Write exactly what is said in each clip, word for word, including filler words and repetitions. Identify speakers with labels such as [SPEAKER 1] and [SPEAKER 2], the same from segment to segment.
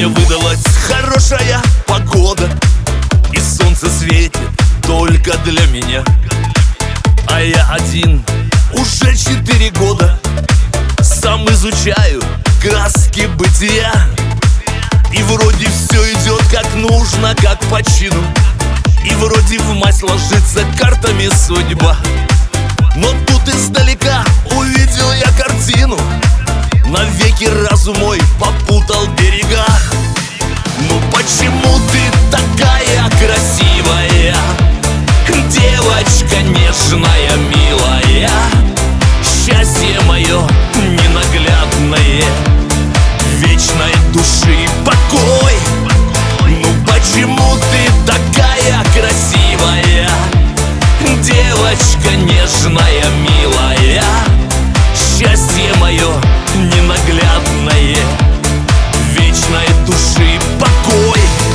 [SPEAKER 1] Сегодня выдалась хорошая погода, и солнце светит только для меня. А я один уже четыре года сам изучаю краски бытия. И вроде все идет как нужно, как по чину, и вроде в мазь ложится картами судьба. Но тут издалека увидел я картину, навеки разум мой попутал берега. Ну почему ты такая красивая, девочка нежная, милая, счастье мое ненаглядное, вечной души покой? Ну почему ты такая красивая, девочка нежная, милая, счастье мое ненаглядное, вечной души покой?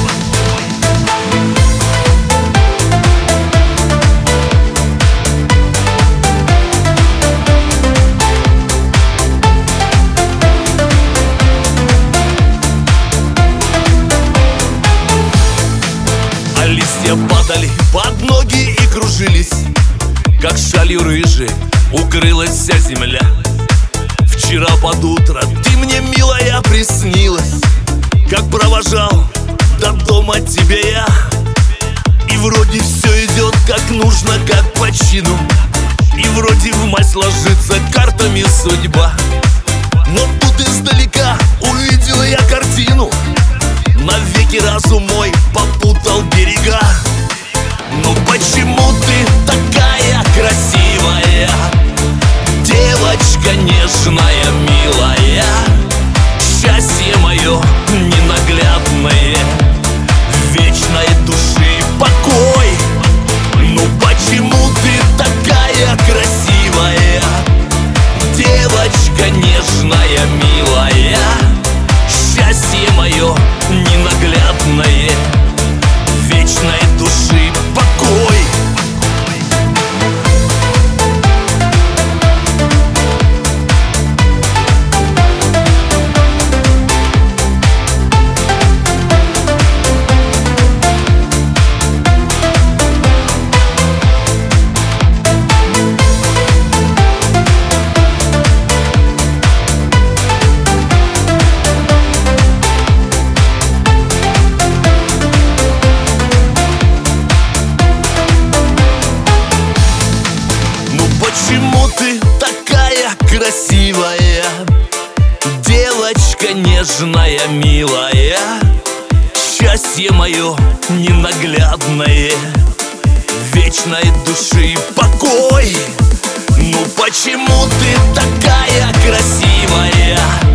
[SPEAKER 1] А листья падали под ноги и кружились, как шалью рыжей укрылась вся земля. Вчера под утро ты мне, милая, приснилась, как провожал до дома тебя я. И вроде все идет как нужно, как по чину, и вроде в мазь ложится картами судьба. Но тут издалека увидел я картину, навеки разум мой попутал берега. Ну почему ты такая красивая, девочка нежная, милая, счастье мое ненаглядное, вечной души покой? Ну почему ты такая красивая, девочка нежная, милая, счастье мое ненаглядное, вечной души покой? Почему ты такая красивая, девочка нежная, милая, счастье мое ненаглядное, вечной души покой? Ну почему ты такая красивая,